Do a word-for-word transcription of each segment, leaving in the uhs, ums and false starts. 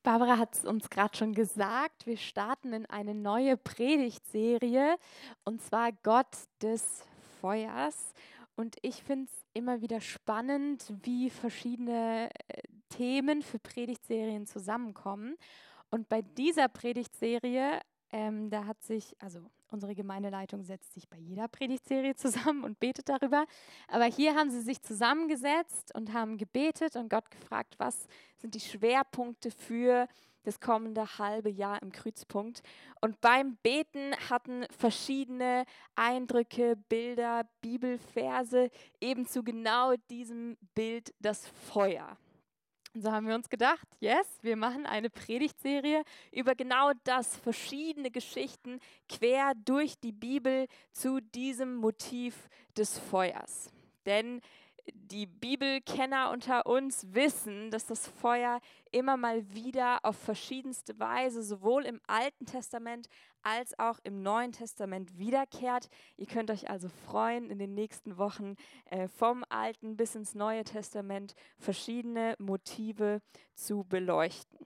Barbara hat es uns gerade schon gesagt, wir starten in eine neue Predigtserie und zwar Gott des Feuers. Und ich finde es immer wieder spannend, wie verschiedene äh, Themen für Predigtserien zusammenkommen. Und bei dieser Predigtserie, ähm, da hat sich, also unsere Gemeindeleitung setzt sich bei jeder Predigtserie zusammen und betet darüber. Aber hier haben sie sich zusammengesetzt und haben gebetet und Gott gefragt, was sind die Schwerpunkte für das kommende halbe Jahr im Kreuzpunkt. Und beim Beten hatten verschiedene Eindrücke, Bilder, Bibelverse eben zu genau diesem Bild das Feuer. Und so haben wir uns gedacht, yes, wir machen eine Predigtserie über genau das, verschiedene Geschichten quer durch die Bibel zu diesem Motiv des Feuers. Denn die Bibelkenner unter uns wissen, dass das Feuer immer mal wieder auf verschiedenste Weise sowohl im Alten Testament als auch im Neuen Testament wiederkehrt. Ihr könnt euch also freuen, in den nächsten Wochen äh, vom Alten bis ins Neue Testament verschiedene Motive zu beleuchten.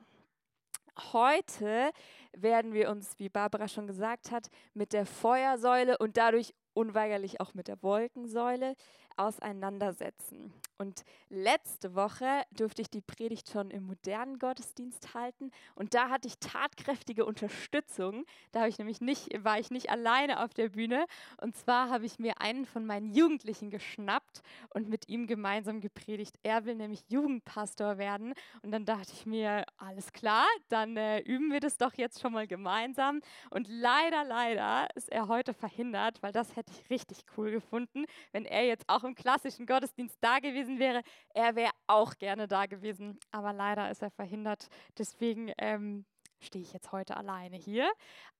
Heute werden wir uns, wie Barbara schon gesagt hat, mit der Feuersäule und dadurch unweigerlich auch mit der Wolkensäule auseinandersetzen. Und letzte Woche durfte ich die Predigt schon im modernen Gottesdienst halten und da hatte ich tatkräftige Unterstützung. Da habe ich nämlich nicht, war ich nicht alleine auf der Bühne und zwar habe ich mir einen von meinen Jugendlichen geschnappt und mit ihm gemeinsam gepredigt. Er will nämlich Jugendpastor werden und dann dachte ich mir, alles klar, dann äh, üben wir das doch jetzt schon mal gemeinsam. Und leider, leider ist er heute verhindert, weil das hätte ich richtig cool gefunden, wenn er jetzt auch im klassischen Gottesdienst da gewesen wäre. Er wäre auch gerne da gewesen, aber leider ist er verhindert. Deswegen ähm, stehe ich jetzt heute alleine hier.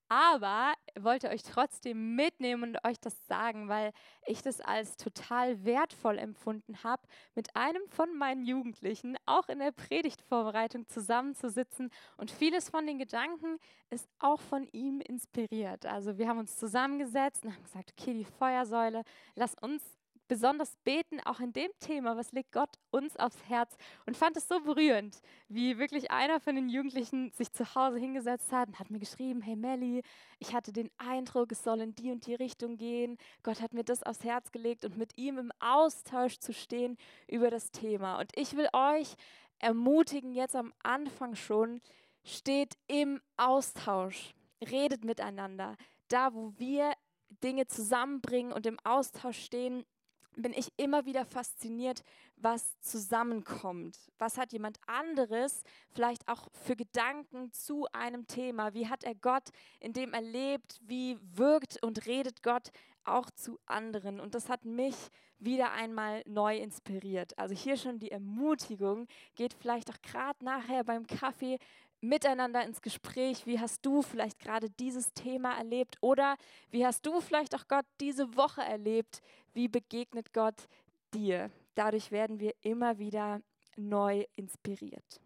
Aber wollte euch trotzdem mitnehmen und euch das sagen, weil ich das als total wertvoll empfunden habe, mit einem von meinen Jugendlichen auch in der Predigtvorbereitung zusammenzusitzen. Und vieles von den Gedanken ist auch von ihm inspiriert. Also wir haben uns zusammengesetzt und haben gesagt, okay, die Feuersäule, lass uns besonders beten, auch in dem Thema, was legt Gott uns aufs Herz, und fand es so berührend, wie wirklich einer von den Jugendlichen sich zu Hause hingesetzt hat und hat mir geschrieben, hey Melli, ich hatte den Eindruck, es soll in die und die Richtung gehen, Gott hat mir das aufs Herz gelegt und mit ihm im Austausch zu stehen über das Thema. Und ich will euch ermutigen, jetzt am Anfang schon, steht im Austausch, redet miteinander, da wo wir Dinge zusammenbringen und im Austausch stehen, bin ich immer wieder fasziniert, was zusammenkommt. Was hat jemand anderes vielleicht auch für Gedanken zu einem Thema? Wie hat er Gott in dem erlebt? Wie wirkt und redet Gott auch zu anderen? Und das hat mich wieder einmal neu inspiriert. Also hier schon die Ermutigung, geht vielleicht auch gerade nachher beim Kaffee miteinander ins Gespräch. Wie hast du vielleicht gerade dieses Thema erlebt? Oder wie hast du vielleicht auch Gott diese Woche erlebt? Wie begegnet Gott dir? Dadurch werden wir immer wieder neu inspiriert.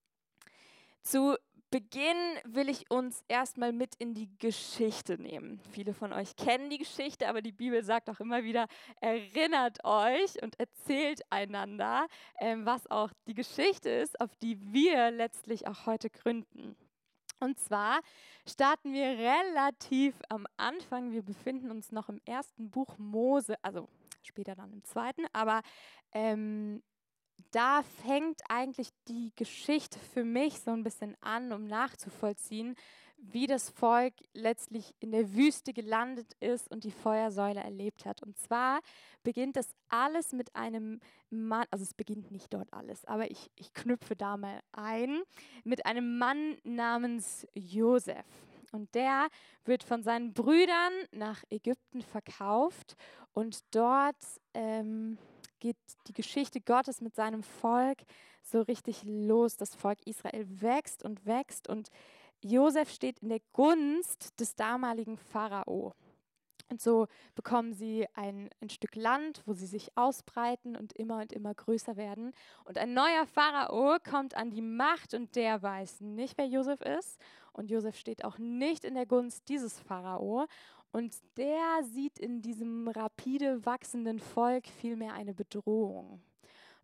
Zu Beginn will ich uns erstmal mit in die Geschichte nehmen. Viele von euch kennen die Geschichte, aber die Bibel sagt auch immer wieder, erinnert euch und erzählt einander, ähm, was auch die Geschichte ist, auf die wir letztlich auch heute gründen. Und zwar starten wir relativ am Anfang. Wir befinden uns noch im ersten Buch Mose, also später dann im zweiten, aber ähm, da fängt eigentlich die Geschichte für mich so ein bisschen an, um nachzuvollziehen, wie das Volk letztlich in der Wüste gelandet ist und die Feuersäule erlebt hat. Und zwar beginnt das alles mit einem Mann, also es beginnt nicht dort alles, aber ich, ich knüpfe da mal ein, mit einem Mann namens Josef. Und der wird von seinen Brüdern nach Ägypten verkauft und dort ähm, geht die Geschichte Gottes mit seinem Volk so richtig los. Das Volk Israel wächst und wächst und Josef steht in der Gunst des damaligen Pharao. Und so bekommen sie ein, ein Stück Land, wo sie sich ausbreiten und immer und immer größer werden. Und ein neuer Pharao kommt an die Macht und der weiß nicht, wer Josef ist. Und Josef steht auch nicht in der Gunst dieses Pharao. Und der sieht in diesem rapide wachsenden Volk vielmehr eine Bedrohung.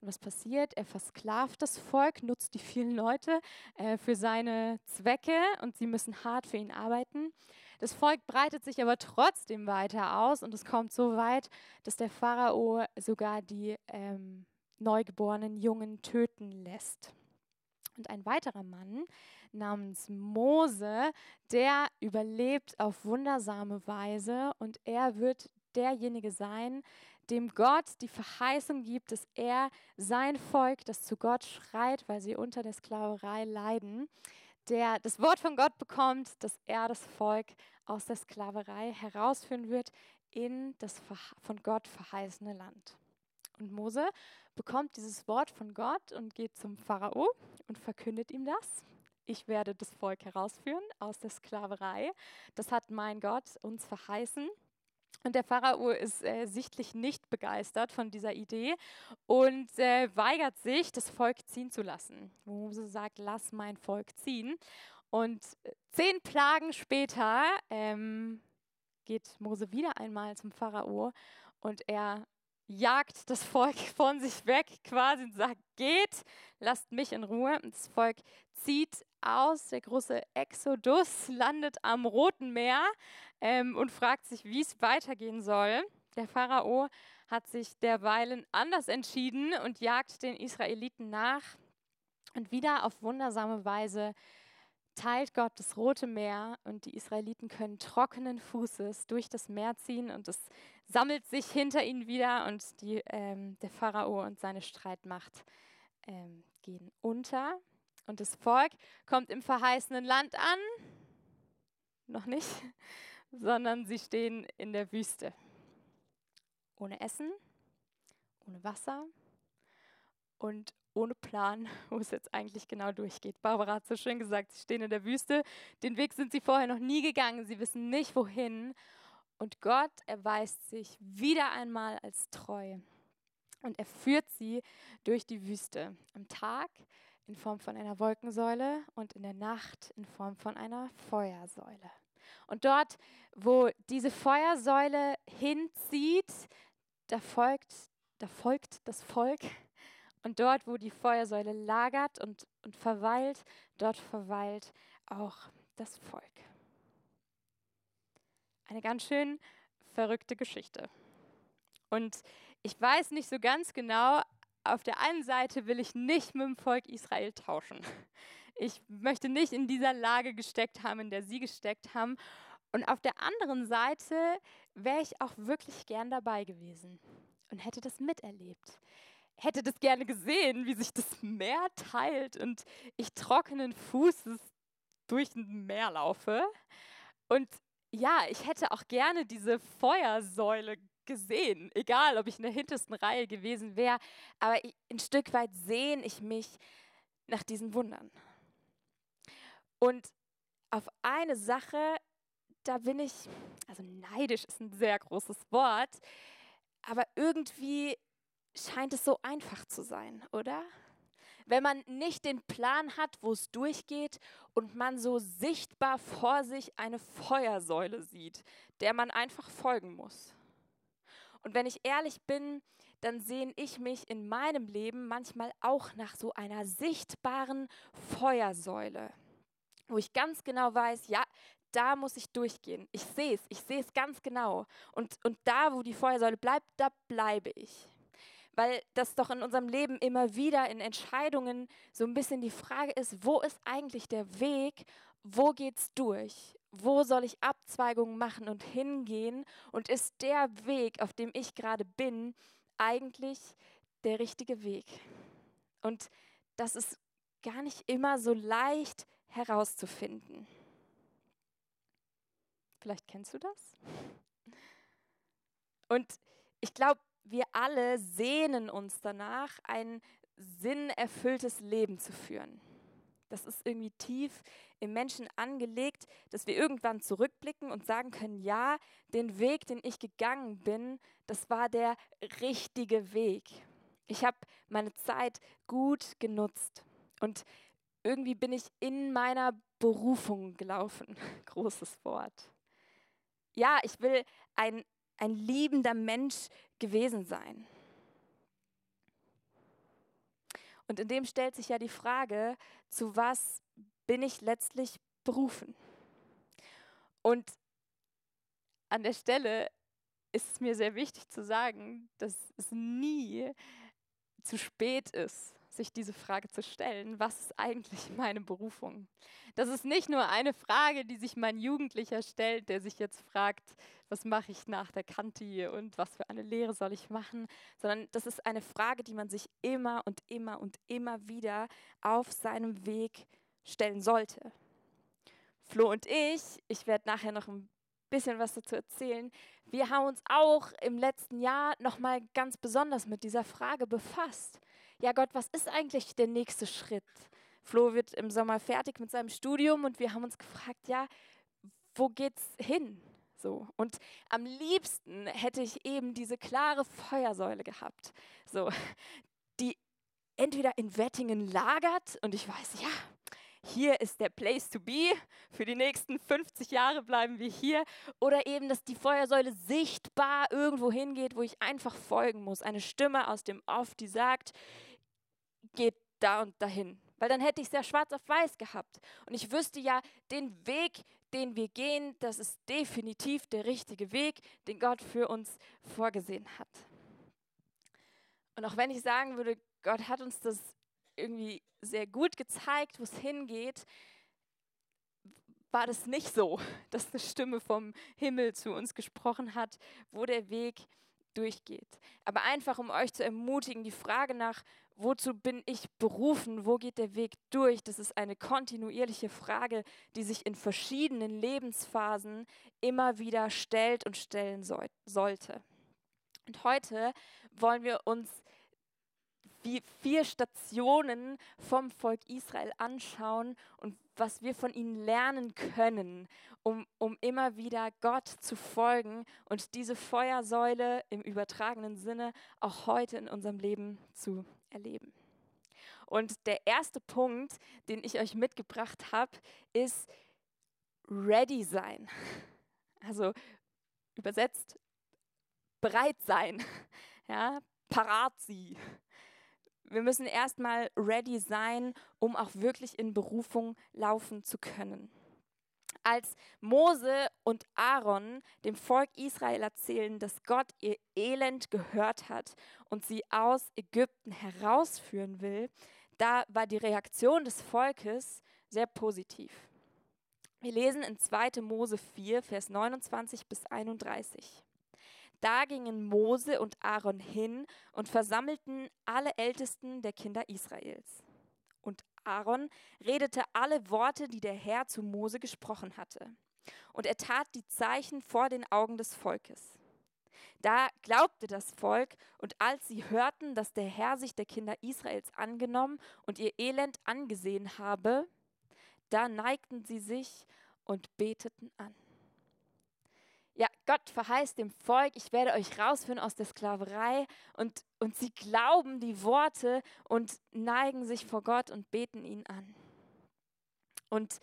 Und was passiert? Er versklavt das Volk, nutzt die vielen Leute äh, für seine Zwecke und sie müssen hart für ihn arbeiten. Das Volk breitet sich aber trotzdem weiter aus und es kommt so weit, dass der Pharao sogar die ähm, neugeborenen Jungen töten lässt. Und ein weiterer Mann namens Mose, der überlebt auf wundersame Weise und er wird derjenige sein, dem Gott die Verheißung gibt, dass er sein Volk, das zu Gott schreit, weil sie unter der Sklaverei leiden, der das Wort von Gott bekommt, dass er das Volk aus der Sklaverei herausführen wird in das von Gott verheißene Land. Und Mose bekommt dieses Wort von Gott und geht zum Pharao und verkündet ihm das. Ich werde das Volk herausführen aus der Sklaverei. Das hat mein Gott uns verheißen. Und der Pharao ist äh, sichtlich nicht begeistert von dieser Idee und äh, weigert sich, das Volk ziehen zu lassen. Mose sagt, lass mein Volk ziehen. Und zehn Plagen später ähm, geht Mose wieder einmal zum Pharao und er jagt das Volk von sich weg quasi und sagt, geht, lasst mich in Ruhe. Und das Volk zieht aus, der große Exodus landet am Roten Meer ähm, und fragt sich, wie es weitergehen soll. Der Pharao hat sich derweilen anders entschieden und jagt den Israeliten nach. Und wieder auf wundersame Weise teilt Gott das Rote Meer und die Israeliten können trockenen Fußes durch das Meer ziehen und es sammelt sich hinter ihnen wieder und die, ähm, der Pharao und seine Streitmacht ähm, gehen unter. Und das Volk kommt im verheißenen Land an, noch nicht, sondern sie stehen in der Wüste. Ohne Essen, ohne Wasser und ohne Plan, wo es jetzt eigentlich genau durchgeht. Barbara hat so schön gesagt, sie stehen in der Wüste, den Weg sind sie vorher noch nie gegangen, sie wissen nicht wohin. Und Gott erweist sich wieder einmal als treu. Und er führt sie durch die Wüste. Am Tag in Form von einer Wolkensäule und in der Nacht in Form von einer Feuersäule. Und dort, wo diese Feuersäule hinzieht, da folgt, da folgt das Volk. Und dort, wo die Feuersäule lagert und, und verweilt, dort verweilt auch das Volk. Eine ganz schön verrückte Geschichte. Und ich weiß nicht so ganz genau, auf der einen Seite will ich nicht mit dem Volk Israel tauschen. Ich möchte nicht in dieser Lage gesteckt haben, in der sie gesteckt haben. Und auf der anderen Seite wäre ich auch wirklich gern dabei gewesen und hätte das miterlebt. Hätte das gerne gesehen, wie sich das Meer teilt und ich trockenen Fußes durch ein Meer laufe. Und ja, ich hätte auch gerne diese Feuersäule gesehen, egal ob ich in der hintersten Reihe gewesen wäre, aber ich, ein Stück weit sehne ich mich nach diesen Wundern. Und auf eine Sache, da bin ich, also neidisch ist ein sehr großes Wort, aber irgendwie scheint es so einfach zu sein, oder? Wenn man nicht den Plan hat, wo es durchgeht und man so sichtbar vor sich eine Feuersäule sieht, der man einfach folgen muss. Und wenn ich ehrlich bin, dann sehne ich mich in meinem Leben manchmal auch nach so einer sichtbaren Feuersäule, wo ich ganz genau weiß, ja, da muss ich durchgehen. Ich sehe es, ich sehe es ganz genau. Und, und da, wo die Feuersäule bleibt, da bleibe ich. Weil das doch in unserem Leben immer wieder in Entscheidungen so ein bisschen die Frage ist, wo ist eigentlich der Weg, wo geht's durch? Wo soll ich Abzweigungen machen und hingehen? Und ist der Weg, auf dem ich gerade bin, eigentlich der richtige Weg? Und das ist gar nicht immer so leicht herauszufinden. Vielleicht kennst du das? Und ich glaube, wir alle sehnen uns danach, ein sinnerfülltes Leben zu führen. Das ist irgendwie tief im Menschen angelegt, dass wir irgendwann zurückblicken und sagen können, ja, den Weg, den ich gegangen bin, das war der richtige Weg. Ich habe meine Zeit gut genutzt und irgendwie bin ich in meiner Berufung gelaufen. Großes Wort. Ja, ich will ein, ein liebender Mensch gewesen sein. Und in dem stellt sich ja die Frage, zu was bin ich letztlich berufen? Und an der Stelle ist es mir sehr wichtig zu sagen, dass es nie zu spät ist, sich diese Frage zu stellen, was ist eigentlich meine Berufung? Das ist nicht nur eine Frage, die sich mein Jugendlicher stellt, der sich jetzt fragt, was mache ich nach der Kanti und was für eine Lehre soll ich machen, sondern das ist eine Frage, die man sich immer und immer und immer wieder auf seinem Weg stellen sollte. Flo und ich, ich werde nachher noch ein bisschen was dazu erzählen, wir haben uns auch im letzten Jahr nochmal ganz besonders mit dieser Frage befasst. Ja Gott, was ist eigentlich der nächste Schritt? Flo wird im Sommer fertig mit seinem Studium und wir haben uns gefragt, ja, wo geht's hin? So. Und am liebsten hätte ich eben diese klare Feuersäule gehabt, so, die entweder in Wettingen lagert und ich weiß, ja, hier ist der Place to be, für die nächsten fünfzig Jahre bleiben wir hier. Oder eben, dass die Feuersäule sichtbar irgendwo hingeht, wo ich einfach folgen muss. Eine Stimme aus dem Off, die sagt, geht da und dahin. Weil dann hätte ich es ja schwarz auf weiß gehabt. Und ich wüsste ja, den Weg, den wir gehen, das ist definitiv der richtige Weg, den Gott für uns vorgesehen hat. Und auch wenn ich sagen würde, Gott hat uns das irgendwie sehr gut gezeigt, wo es hingeht, war das nicht so, dass eine Stimme vom Himmel zu uns gesprochen hat, wo der Weg durchgeht. Aber einfach, um euch zu ermutigen, die Frage nach, wozu bin ich berufen, wo geht der Weg durch, das ist eine kontinuierliche Frage, die sich in verschiedenen Lebensphasen immer wieder stellt und stellen soll, sollte. Und heute wollen wir uns wie vier Stationen vom Volk Israel anschauen und was wir von ihnen lernen können, um, um immer wieder Gott zu folgen und diese Feuersäule im übertragenen Sinne auch heute in unserem Leben zu erleben. Und der erste Punkt, den ich euch mitgebracht habe, ist ready sein. Also übersetzt bereit sein, ja, parat sie. Wir müssen erstmal ready sein, um auch wirklich in Berufung laufen zu können. Als Mose und Aaron dem Volk Israel erzählen, dass Gott ihr Elend gehört hat und sie aus Ägypten herausführen will, da war die Reaktion des Volkes sehr positiv. Wir lesen in zweiter Mose vier, Vers neunundzwanzig bis einunddreißig. Da gingen Mose und Aaron hin und versammelten alle Ältesten der Kinder Israels. Und Aaron redete alle Worte, die der Herr zu Mose gesprochen hatte. Und er tat die Zeichen vor den Augen des Volkes. Da glaubte das Volk, und als sie hörten, dass der Herr sich der Kinder Israels angenommen und ihr Elend angesehen habe, da neigten sie sich und beteten an. Ja, Gott verheißt dem Volk, ich werde euch rausführen aus der Sklaverei und, und sie glauben die Worte und neigen sich vor Gott und beten ihn an. Und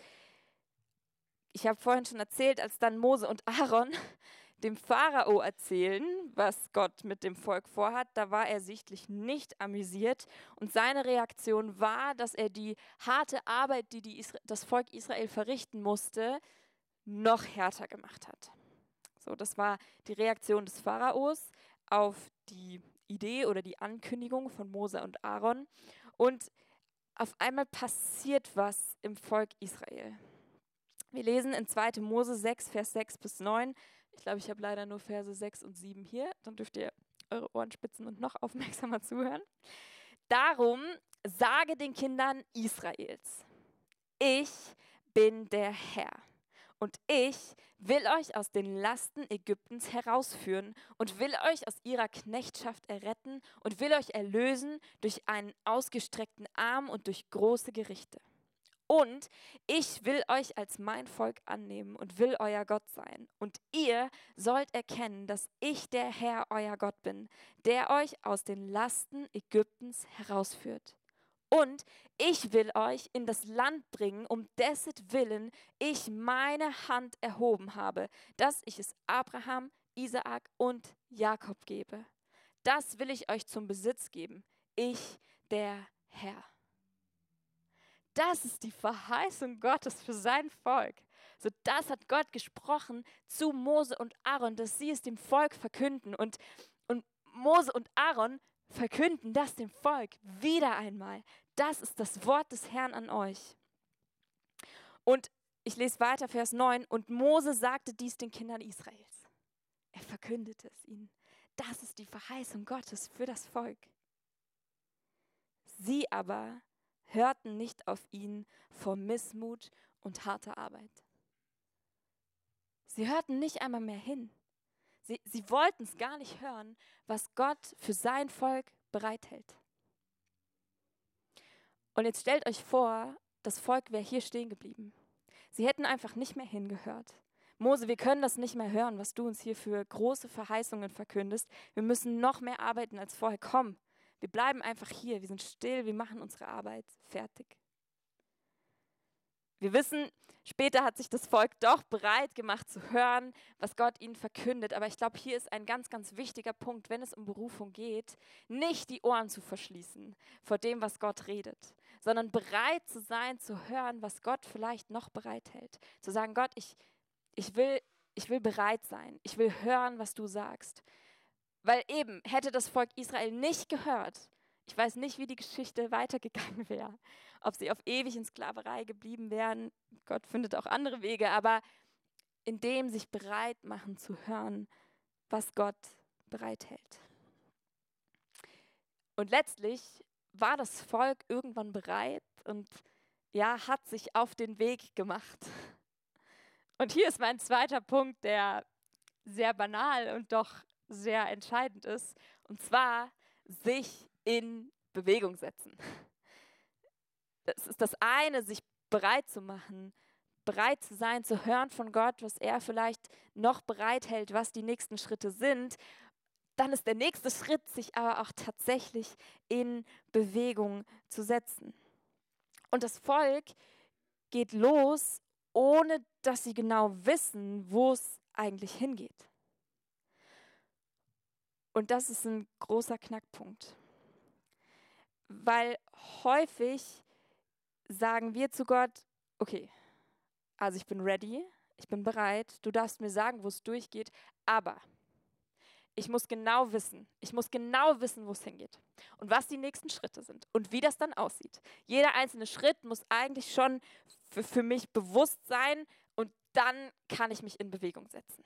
ich habe vorhin schon erzählt, als dann Mose und Aaron dem Pharao erzählen, was Gott mit dem Volk vorhat, da war er sichtlich nicht amüsiert und seine Reaktion war, dass er die harte Arbeit, die, die Isra- das Volk Israel verrichten musste, noch härter gemacht hat. So, das war die Reaktion des Pharaos auf die Idee oder die Ankündigung von Mose und Aaron. Und auf einmal passiert was im Volk Israel. Wir lesen in zweiter Mose sechs, Vers sechs bis neun. Ich glaube, ich habe leider nur Verse sechs und sieben hier. Dann dürft ihr eure Ohren spitzen und noch aufmerksamer zuhören. Darum sage den Kindern Israels, ich bin der Herr. Und ich will euch aus den Lasten Ägyptens herausführen und will euch aus ihrer Knechtschaft erretten und will euch erlösen durch einen ausgestreckten Arm und durch große Gerichte. Und ich will euch als mein Volk annehmen und will euer Gott sein. Und ihr sollt erkennen, dass ich der Herr, euer Gott bin, der euch aus den Lasten Ägyptens herausführt. Und ich will euch in das Land bringen, um dessentwillen ich meine Hand erhoben habe, dass ich es Abraham, Isaak und Jakob gebe. Das will ich euch zum Besitz geben, ich, der Herr. Das ist die Verheißung Gottes für sein Volk. So, das hat Gott gesprochen zu Mose und Aaron, dass sie es dem Volk verkünden. Und, und Mose und Aaron verkünden das dem Volk wieder einmal. Das ist das Wort des Herrn an euch. Und ich lese weiter, Vers neun. Und Mose sagte dies den Kindern Israels. Er verkündete es ihnen. Das ist die Verheißung Gottes für das Volk. Sie aber hörten nicht auf ihn vor Missmut und harter Arbeit. Sie hörten nicht einmal mehr hin. Sie, sie wollten es gar nicht hören, was Gott für sein Volk bereithält. Und jetzt stellt euch vor, das Volk wäre hier stehen geblieben. Sie hätten einfach nicht mehr hingehört. Mose, wir können das nicht mehr hören, was du uns hier für große Verheißungen verkündest. Wir müssen noch mehr arbeiten als vorher. Komm, wir bleiben einfach hier, wir sind still, wir machen unsere Arbeit fertig. Wir wissen, später hat sich das Volk doch bereit gemacht zu hören, was Gott ihnen verkündet. Aber ich glaube, hier ist ein ganz, ganz wichtiger Punkt, wenn es um Berufung geht, nicht die Ohren zu verschließen vor dem, was Gott redet, sondern bereit zu sein, zu hören, was Gott vielleicht noch bereithält. Zu sagen, Gott, ich, ich, will, ich will bereit sein, ich will hören, was du sagst. Weil eben, hätte das Volk Israel nicht gehört, ich weiß nicht, wie die Geschichte weitergegangen wäre, ob sie auf ewig in Sklaverei geblieben wären. Gott findet auch andere Wege, aber in dem sich bereit machen zu hören, was Gott bereithält. Und letztlich war das Volk irgendwann bereit und ja, hat sich auf den Weg gemacht. Und hier ist mein zweiter Punkt, der sehr banal und doch sehr entscheidend ist, und zwar sich in Bewegung setzen. Das ist das eine, sich bereit zu machen, bereit zu sein, zu hören von Gott, was er vielleicht noch bereithält, was die nächsten Schritte sind. Dann ist der nächste Schritt, sich aber auch tatsächlich in Bewegung zu setzen. Und das Volk geht los, ohne dass sie genau wissen, wo es eigentlich hingeht. Und das ist ein großer Knackpunkt. Weil häufig sagen wir zu Gott, okay, also ich bin ready, ich bin bereit, du darfst mir sagen, wo es durchgeht, aber ich muss genau wissen, ich muss genau wissen, wo es hingeht und was die nächsten Schritte sind und wie das dann aussieht. Jeder einzelne Schritt muss eigentlich schon für, für mich bewusst sein und dann kann ich mich in Bewegung setzen.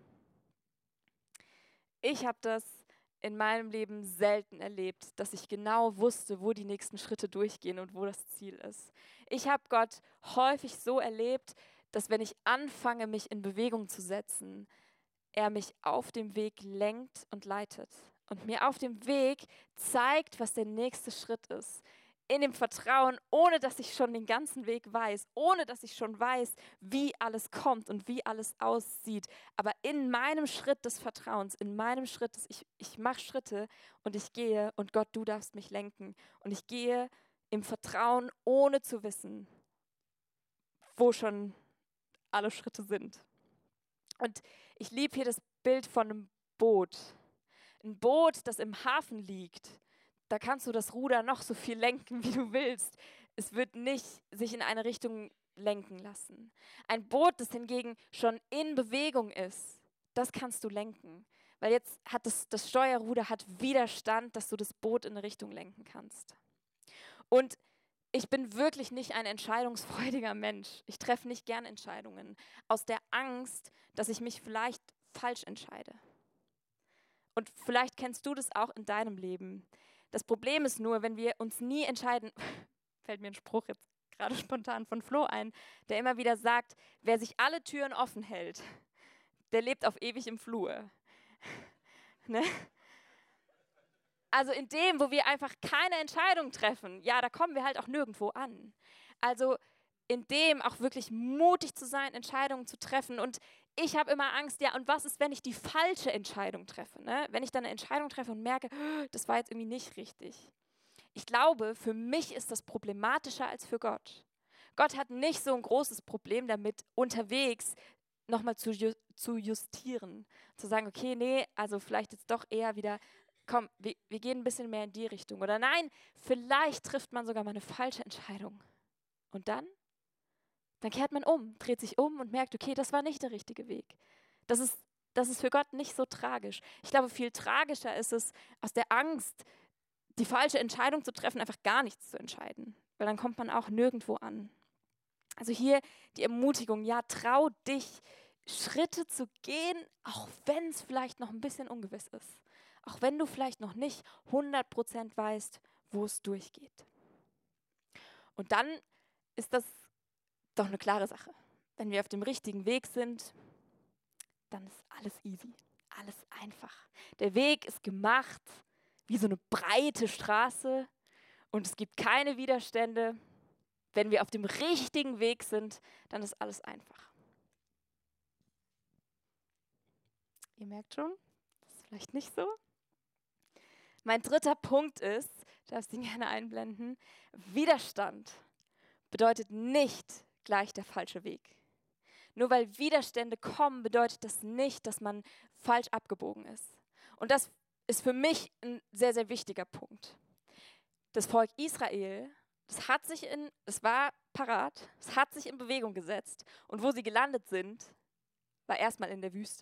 Ich habe das in meinem Leben selten erlebt, dass ich genau wusste, wo die nächsten Schritte durchgehen und wo das Ziel ist. Ich habe Gott häufig so erlebt, dass wenn ich anfange, mich in Bewegung zu setzen, er mich auf dem Weg lenkt und leitet und mir auf dem Weg zeigt, was der nächste Schritt ist. In dem Vertrauen, ohne dass ich schon den ganzen Weg weiß, ohne dass ich schon weiß, wie alles kommt und wie alles aussieht. Aber in meinem Schritt des Vertrauens, in meinem Schritt des, ich, ich mache Schritte und ich gehe und Gott, du darfst mich lenken. Und ich gehe im Vertrauen, ohne zu wissen, wo schon alle Schritte sind. Und ich liebe hier das Bild von einem Boot. Ein Boot, das im Hafen liegt. Da kannst du das Ruder noch so viel lenken, wie du willst. Es wird nicht sich in eine Richtung lenken lassen. Ein Boot, das hingegen schon in Bewegung ist, das kannst du lenken. Weil jetzt hat das, das Steuerruder hat Widerstand, dass du das Boot in eine Richtung lenken kannst. Und ich bin wirklich nicht ein entscheidungsfreudiger Mensch. Ich treffe nicht gern Entscheidungen. Aus der Angst, dass ich mich vielleicht falsch entscheide. Und vielleicht kennst du das auch in deinem Leben. Das Problem ist nur, wenn wir uns nie entscheiden, fällt mir ein Spruch jetzt gerade spontan von Flo ein, der immer wieder sagt, wer sich alle Türen offen hält, der lebt auf ewig im Flur. Ne? Also in dem, wo wir einfach keine Entscheidung treffen, ja, da kommen wir halt auch nirgendwo an. Also in dem auch wirklich mutig zu sein, Entscheidungen zu treffen. Und ich habe immer Angst, ja, und was ist, wenn ich die falsche Entscheidung treffe? Ne? Wenn ich dann eine Entscheidung treffe und merke, das war jetzt irgendwie nicht richtig. Ich glaube, für mich ist das problematischer als für Gott. Gott hat nicht so ein großes Problem damit, unterwegs nochmal zu, ju- zu justieren. Zu sagen, okay, nee, also vielleicht jetzt doch eher wieder komm, wir, wir gehen ein bisschen mehr in die Richtung. Oder nein, vielleicht trifft man sogar mal eine falsche Entscheidung. Und dann? Dann kehrt man um, dreht sich um und merkt, okay, das war nicht der richtige Weg. Das ist, das ist für Gott nicht so tragisch. Ich glaube, viel tragischer ist es, aus der Angst, die falsche Entscheidung zu treffen, einfach gar nichts zu entscheiden. Weil dann kommt man auch nirgendwo an. Also hier die Ermutigung, ja, trau dich, Schritte zu gehen, auch wenn es vielleicht noch ein bisschen ungewiss ist. Auch wenn du vielleicht noch nicht hundert Prozent weißt, wo es durchgeht. Und dann ist das doch eine klare Sache. Wenn wir auf dem richtigen Weg sind, dann ist alles easy, alles einfach. Der Weg ist gemacht wie so eine breite Straße und es gibt keine Widerstände. Wenn wir auf dem richtigen Weg sind, dann ist alles einfach. Ihr merkt schon, das ist vielleicht nicht so. Mein dritter Punkt ist, darfst du ihn gerne einblenden, Widerstand bedeutet nicht gleich der falsche Weg. Nur weil Widerstände kommen, bedeutet das nicht, dass man falsch abgebogen ist. Und das ist für mich ein sehr, sehr wichtiger Punkt. Das Volk Israel, das hat sich in, es war parat, es hat sich in Bewegung gesetzt. Und wo sie gelandet sind, war erstmal in der Wüste.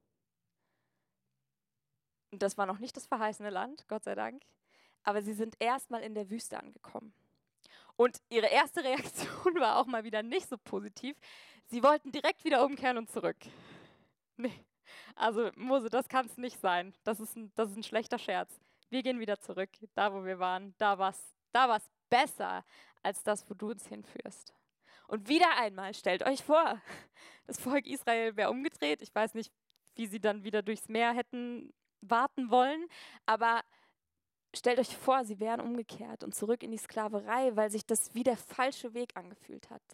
Und das war noch nicht das verheißene Land, Gott sei Dank. Aber sie sind erstmal in der Wüste angekommen. Und ihre erste Reaktion war auch mal wieder nicht so positiv. Sie wollten direkt wieder umkehren und zurück. Nee, also Mose, das kann es nicht sein. Das ist, ein, das ist ein schlechter Scherz. Wir gehen wieder zurück, da wo wir waren. Da war es da war's besser als das, wo du uns hinführst. Und wieder einmal, stellt euch vor, das Volk Israel wäre umgedreht. Ich weiß nicht, wie sie dann wieder durchs Meer hätten warten wollen, aber stellt euch vor, sie wären umgekehrt und zurück in die Sklaverei, weil sich das wie der falsche Weg angefühlt hat.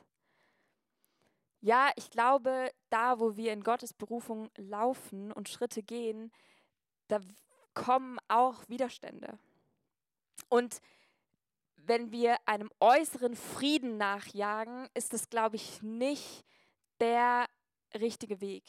Ja, ich glaube, da, wo wir in Gottes Berufung laufen und Schritte gehen, da kommen auch Widerstände. Und wenn wir einem äußeren Frieden nachjagen, ist das, glaube ich, nicht der richtige Weg.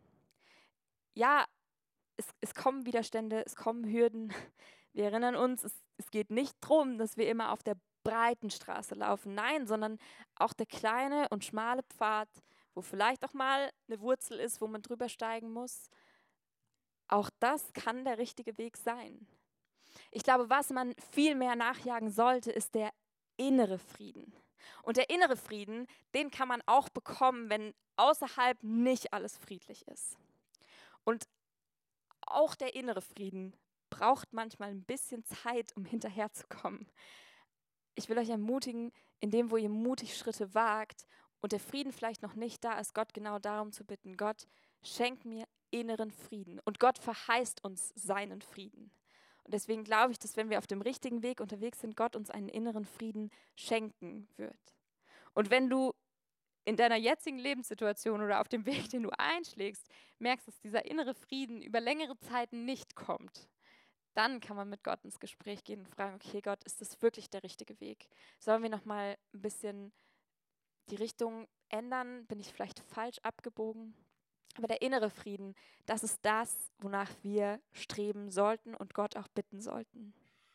Ja, es, es kommen Widerstände, es kommen Hürden. Wir erinnern uns, es, es geht nicht darum, dass wir immer auf der breiten Straße laufen. Nein, sondern auch der kleine und schmale Pfad, wo vielleicht auch mal eine Wurzel ist, wo man drüber steigen muss. Auch das kann der richtige Weg sein. Ich glaube, was man viel mehr nachjagen sollte, ist der innere Frieden. Und der innere Frieden, den kann man auch bekommen, wenn außerhalb nicht alles friedlich ist. Und auch der innere Frieden braucht manchmal ein bisschen Zeit, um hinterherzukommen. Ich will euch ermutigen, in dem, wo ihr mutig Schritte wagt und der Frieden vielleicht noch nicht da ist, Gott genau darum zu bitten, Gott, schenk mir inneren Frieden. Und Gott verheißt uns seinen Frieden. Und deswegen glaube ich, dass wenn wir auf dem richtigen Weg unterwegs sind, Gott uns einen inneren Frieden schenken wird. Und wenn du in deiner jetzigen Lebenssituation oder auf dem Weg, den du einschlägst, merkst, dass dieser innere Frieden über längere Zeit nicht kommt, dann kann man mit Gott ins Gespräch gehen und fragen, okay Gott, ist das wirklich der richtige Weg? Sollen wir nochmal ein bisschen die Richtung ändern? Bin ich vielleicht falsch abgebogen? Aber der innere Frieden, das ist das, wonach wir streben sollten und Gott auch bitten sollten.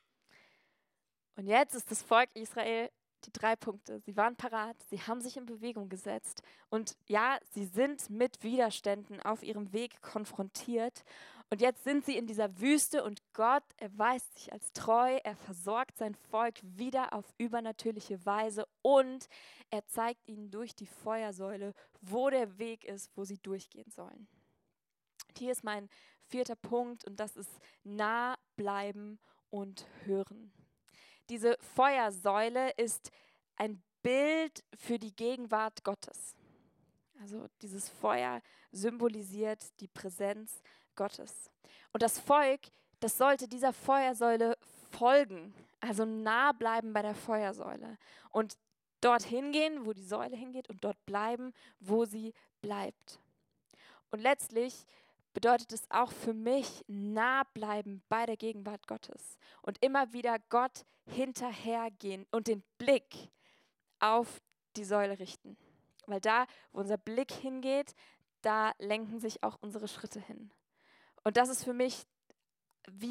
Und jetzt ist das Volk Israel, die drei Punkte. Sie waren parat, sie haben sich in Bewegung gesetzt. Und ja, sie sind mit Widerständen auf ihrem Weg konfrontiert. Und jetzt sind sie in dieser Wüste und Gott erweist sich als treu. Er versorgt sein Volk wieder auf übernatürliche Weise und er zeigt ihnen durch die Feuersäule, wo der Weg ist, wo sie durchgehen sollen. Und hier ist mein vierter Punkt und das ist nah bleiben und hören. Diese Feuersäule ist ein Bild für die Gegenwart Gottes. Also dieses Feuer symbolisiert die Präsenz Gottes. Und das Volk, das sollte dieser Feuersäule folgen, also nah bleiben bei der Feuersäule und dorthin gehen, wo die Säule hingeht und dort bleiben, wo sie bleibt. Und letztlich bedeutet es auch für mich nah bleiben bei der Gegenwart Gottes und immer wieder Gott hinterhergehen und den Blick auf die Säule richten. Weil da, wo unser Blick hingeht, da lenken sich auch unsere Schritte hin. Und das ist für mich wie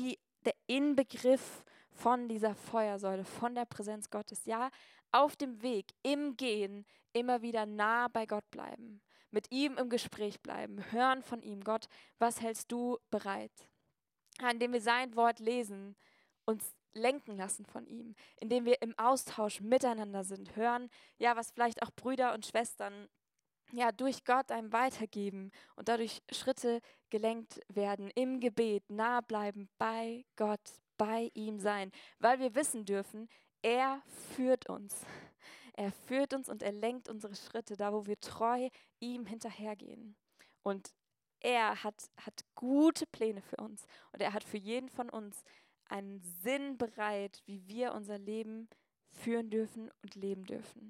der Inbegriff von dieser Feuersäule, von der Präsenz Gottes. Ja, auf dem Weg, im Gehen, immer wieder nah bei Gott bleiben, mit ihm im Gespräch bleiben, hören von ihm. Gott, was hältst du bereit? Indem wir sein Wort lesen, uns lenken lassen von ihm, indem wir im Austausch miteinander sind, hören, ja, was vielleicht auch Brüder und Schwestern ja durch Gott einem weitergeben und dadurch Schritte gelenkt werden, im Gebet nah bleiben, bei Gott, bei ihm sein, weil wir wissen dürfen, er führt uns. Er führt uns und er lenkt unsere Schritte, da wo wir treu ihm hinterhergehen. Und er hat, hat gute Pläne für uns und er hat für jeden von uns einen Sinn bereit, wie wir unser Leben führen dürfen und leben dürfen.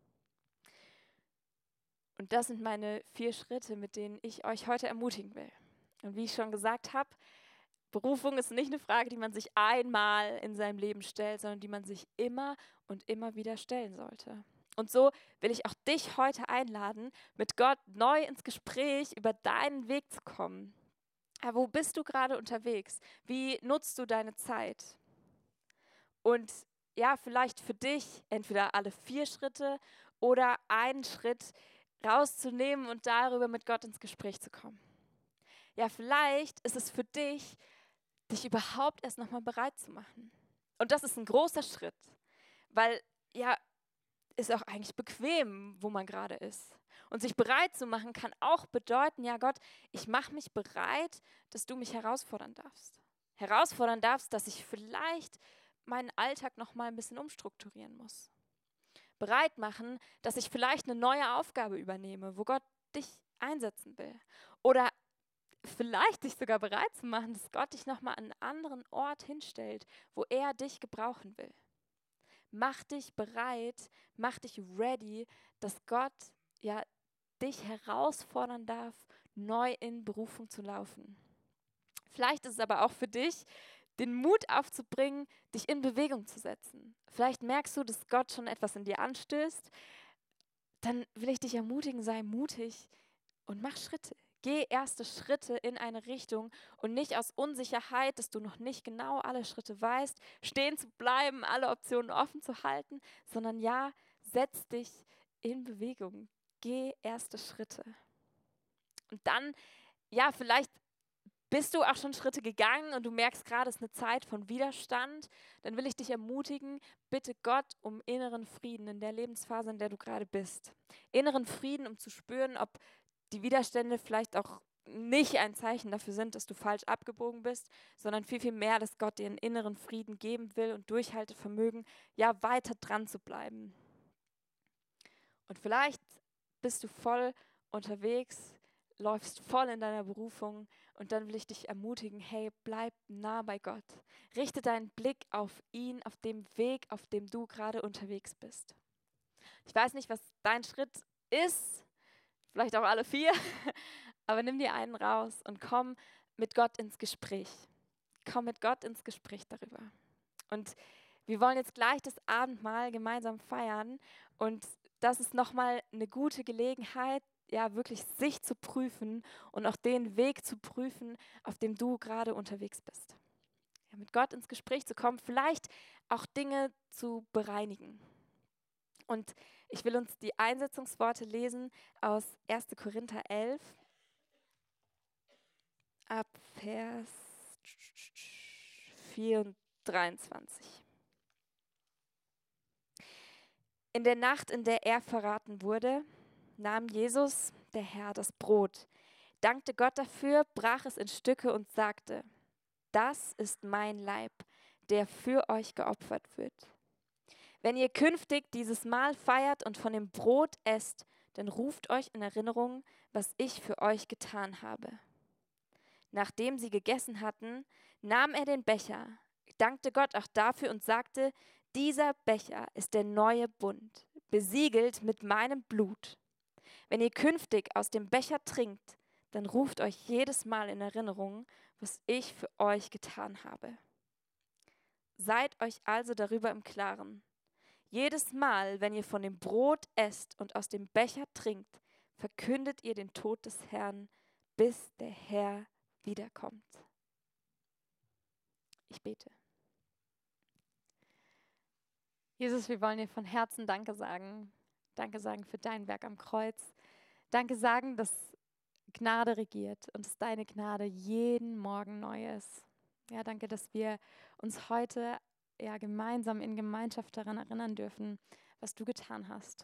Und das sind meine vier Schritte, mit denen ich euch heute ermutigen will. Und wie ich schon gesagt habe, Berufung ist nicht eine Frage, die man sich einmal in seinem Leben stellt, sondern die man sich immer und immer wieder stellen sollte. Und so will ich auch dich heute einladen, mit Gott neu ins Gespräch über deinen Weg zu kommen. Ja, wo bist du gerade unterwegs? Wie nutzt du deine Zeit? Und ja, vielleicht für dich entweder alle vier Schritte oder einen Schritt rauszunehmen und darüber mit Gott ins Gespräch zu kommen. Ja, vielleicht ist es für dich, dich überhaupt erst nochmal bereit zu machen. Und das ist ein großer Schritt, weil ja, ist auch eigentlich bequem, wo man gerade ist. Und sich bereit zu machen kann auch bedeuten, ja Gott, ich mache mich bereit, dass du mich herausfordern darfst. Herausfordern darfst, dass ich vielleicht meinen Alltag nochmal ein bisschen umstrukturieren muss. Bereit machen, dass ich vielleicht eine neue Aufgabe übernehme, wo Gott dich einsetzen will. Oder vielleicht dich sogar bereit zu machen, dass Gott dich nochmal an einen anderen Ort hinstellt, wo er dich gebrauchen will. Mach dich bereit, mach dich ready, dass Gott ja dich herausfordern darf, neu in Berufung zu laufen. Vielleicht ist es aber auch für dich, den Mut aufzubringen, dich in Bewegung zu setzen. Vielleicht merkst du, dass Gott schon etwas in dir anstößt. Dann will ich dich ermutigen, sei mutig und mach Schritte. Geh erste Schritte in eine Richtung und nicht aus Unsicherheit, dass du noch nicht genau alle Schritte weißt, stehen zu bleiben, alle Optionen offen zu halten, sondern ja, setz dich in Bewegung. Geh erste Schritte. Und dann, ja, vielleicht bist du auch schon Schritte gegangen und du merkst gerade, es ist eine Zeit von Widerstand, dann will ich dich ermutigen, bitte Gott um inneren Frieden in der Lebensphase, in der du gerade bist. Inneren Frieden, um zu spüren, ob die Widerstände vielleicht auch nicht ein Zeichen dafür sind, dass du falsch abgebogen bist, sondern viel, viel mehr, dass Gott dir einen inneren Frieden geben will und Durchhaltevermögen, ja, weiter dran zu bleiben. Und vielleicht bist du voll unterwegs, läufst voll in deiner Berufung und dann will ich dich ermutigen, hey, bleib nah bei Gott. Richte deinen Blick auf ihn, auf dem Weg, auf dem du gerade unterwegs bist. Ich weiß nicht, was dein Schritt ist, vielleicht auch alle vier, aber nimm dir einen raus und komm mit Gott ins Gespräch. Komm mit Gott ins Gespräch darüber. Und wir wollen jetzt gleich das Abendmahl gemeinsam feiern und das ist nochmal eine gute Gelegenheit, ja, wirklich sich zu prüfen und auch den Weg zu prüfen, auf dem du gerade unterwegs bist. Ja, mit Gott ins Gespräch zu kommen, vielleicht auch Dinge zu bereinigen. Und ich will uns die Einsetzungsworte lesen aus erster Korinther elf, ab Vers vier und dreiundzwanzig. In der Nacht, in der er verraten wurde, nahm Jesus, der Herr, das Brot, dankte Gott dafür, brach es in Stücke und sagte, das ist mein Leib, der für euch geopfert wird. Wenn ihr künftig dieses Mahl feiert und von dem Brot esst, dann ruft euch in Erinnerung, was ich für euch getan habe. Nachdem sie gegessen hatten, nahm er den Becher, dankte Gott auch dafür und sagte, dieser Becher ist der neue Bund, besiegelt mit meinem Blut. Wenn ihr künftig aus dem Becher trinkt, dann ruft euch jedes Mal in Erinnerung, was ich für euch getan habe. Seid euch also darüber im Klaren. Jedes Mal, wenn ihr von dem Brot esst und aus dem Becher trinkt, verkündet ihr den Tod des Herrn, bis der Herr wiederkommt. Ich bete. Jesus, wir wollen dir von Herzen Danke sagen. Danke sagen für dein Werk am Kreuz. Danke sagen, dass Gnade regiert und dass deine Gnade jeden Morgen neu ist. Ja, danke, dass wir uns heute ja, gemeinsam in Gemeinschaft daran erinnern dürfen, was du getan hast.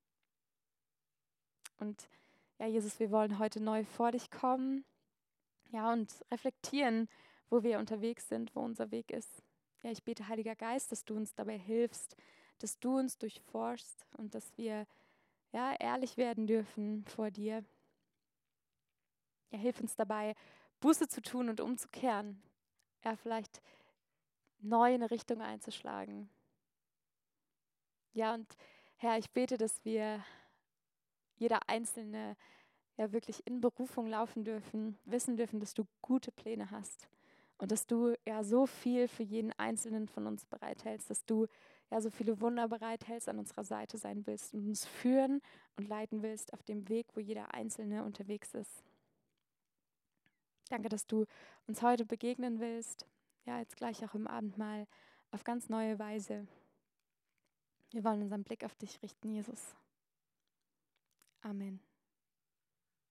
Und ja, Jesus, wir wollen heute neu vor dich kommen, ja, und reflektieren, wo wir unterwegs sind, wo unser Weg ist. Ja, ich bete, Heiliger Geist, dass du uns dabei hilfst, dass du uns durchforschst und dass wir ja, ehrlich werden dürfen vor dir. Ja, hilf uns dabei, Buße zu tun und umzukehren. Ja, vielleicht neu eine Richtung einzuschlagen. Ja, und Herr, ich bete, dass wir jeder Einzelne ja wirklich in Berufung laufen dürfen, wissen dürfen, dass du gute Pläne hast und dass du ja so viel für jeden Einzelnen von uns bereithältst, dass du ja so viele Wunder bereithältst, an unserer Seite sein willst und uns führen und leiten willst auf dem Weg, wo jeder Einzelne unterwegs ist. Danke, dass du uns heute begegnen willst, ja, jetzt gleich auch im Abendmahl, auf ganz neue Weise. Wir wollen unseren Blick auf dich richten, Jesus. Amen.